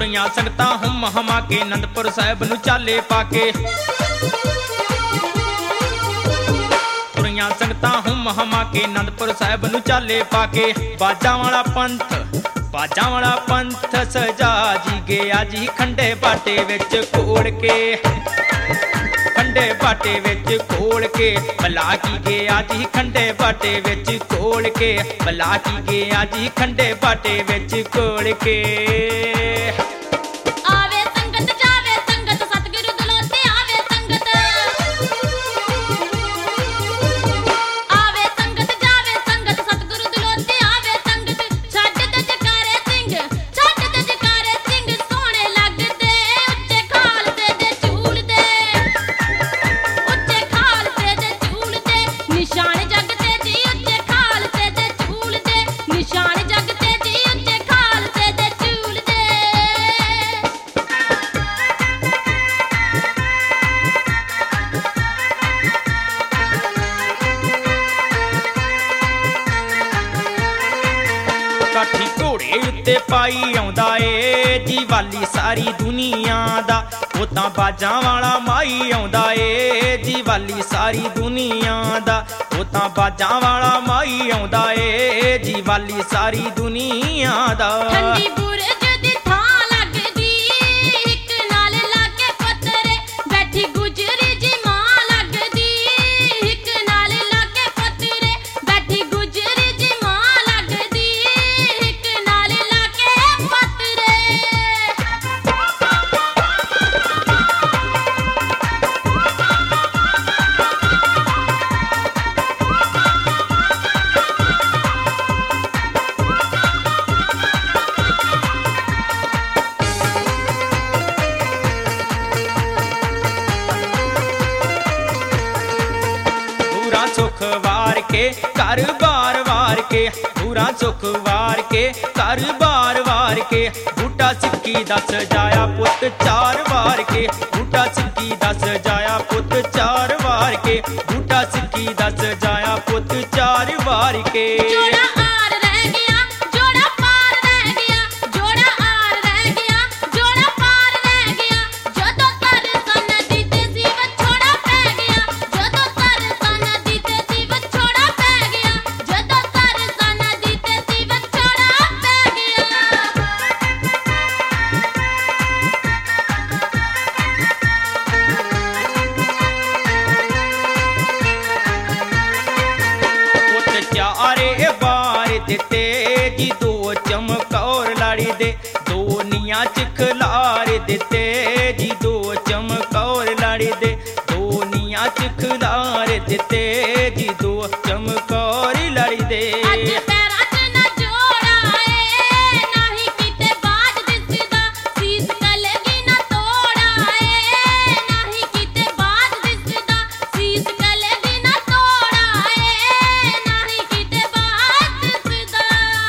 तुरियां संगतां हुम हमा के आनंदपुर साहिब नूं चाले पाके। तुरियां संगतां हुम हमा के आनंदपुर साहिब नूं चाले पाके। बाजां वाला पंथ सजा जी गया जी खंडे बाटे विच कोड़ के। खंडे बाटे विच कोड़ के भला की गया जी खंडे बाटे विच कोड़ के। भला की गया जी खंडे बाटे विच कोड़ के। आवे संगत जावे संगत सतगुरु दलोते आवे संगत। आवे संगत जावे संगत सतगुरु दलोते आवे संगत। छड्ड ते जकारे सिंह सोहणे लगदे। उच्चे खालसे दे झूल दे। उच्चे खालसे दे झूल दे निशान जगते जी। उच्चे खालसे दे झूल दे निशान जगते जी। उच्चे खालसे दे झूल दे। काठी घोड़े उत्ते पाई आउंदा ए जी वाली सारी दुनिया दा। ओ तां बाजां वाला माई आउंदा ए जी वाली सारी दुनिया दा। ओ तां बाजां वाला माई आउंदा ए जी वाली सारी दुनिया दा। ठंडी बुरज दी थां लगदी हिक नाल लागे पत्तरे। बैठी गुजरी जी मां लगदी हिक नाल लागे पत्तरे। बैठी गुजरी जी मां लगदी हिक नाल लागे पत्तरे। पूरा सुख वार के घर बार वार के। पूरा सुख वार के घर बार वार के। बूटा सिक्की दस जाया पुत चार वार के। बूटा सिक्की दस जाया पुत चार वार के। बूटा सिक्की दस जाया पुत चार वार के। जोड़ा आर रह गया जोड़ा पार रह गया। जोड़ा आर रह गया जोड़ा पार रह गया। जदों तरसन दी ते सी विछोड़ा पै गया। जदों तरसन दी ते सी विछोड़ा पै गया। जदों तरसन दी ते सी विछोड़ा पै गया। पुत चारे बार दिते जी दो चमकौर लाड़ी दे। दो नियां च खलार दिते जी दो चमकौर लाड़ी दे। दो नियां च खलार दिते जी दो चमकौर लाड़ी दे। अज पैरां च ना जोड़ा ए नाही किते बाज दिसदा। सीस कलगी ना तोड़ा ए नाही किते बाज दिसदा। सीस कलगी ना तोड़ा ए नाही किते बाज दिसदा।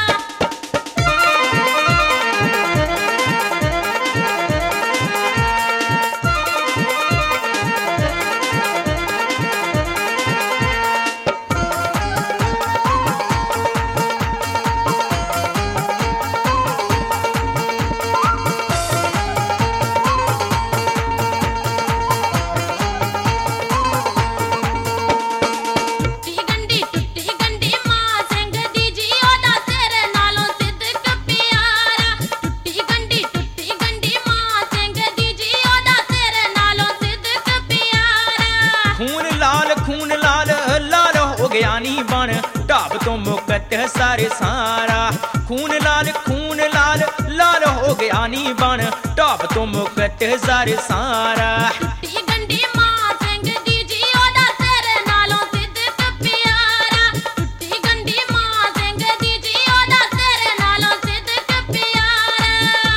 टुੱਟੀ गंढी मां ਸਿੰਘ ਦੀ ਜੀ ਉਹਦਾ ਸਿਰ ਨਾਲੋਂ ਸਿੱਧਕ ਪਿਆਰਾ। ਟੁੱਟੀ ਗੰਢੀ ਮਾਂ ਸਿੰਘ ਦੀ ਜੀ ਉਹਦਾ ਸਿਰ ਨਾਲੋਂ ਸਿੱਧਕ ਪਿਆਰਾ। खून लाल लाल हो गया नी बन ढाब तो मुकत सारे सारा। खून लाल लाल हो गया नी बन ढाब तो मुकत सारे सारा। ਟੁੱਟੀ ਗੰਢੀ ਮਾਂ ਸਿੰਘ ਦੀ ਜੀ ਉਹਦਾ ਸਿਰ ਨਾਲੋਂ ਸਿੱਧਕ ਪਿਆਰਾ। ਟੁੱਟੀ ਗੰਢੀ ਮਾਂ ਸਿੰਘ ਦੀ ਜੀ ਉਹਦਾ ਸਿਰ ਨਾਲੋਂ ਸਿੱਧਕ ਪਿਆਰਾ।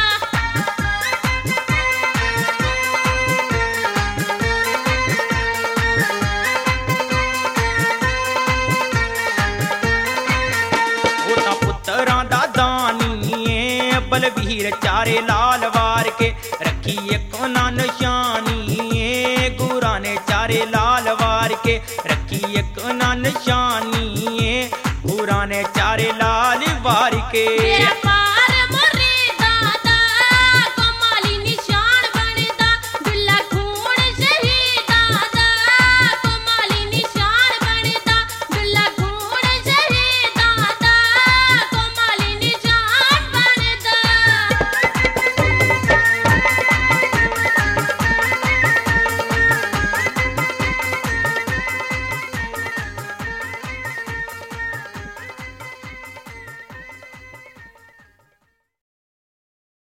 ਉਹ ਤਾਂ ਪੁੱਤਰਾਂ ਦਾ ਦਾਨੀ ਏ ਬਲਵੀਰ ਚਾਰੇ ਲਾਲ ਵਾਰ ਕੇ। ਰੱਖੀ ਇੱਕ ਨਾ ਨਿਸ਼ਾਨੀ ਏ ਗੁਰਾਂ ਨੇ ਚਾਰੇ ਲਾਲ ਵਾਰ के रखी एक ना निशानी गुरा ने चारे लाल वार के।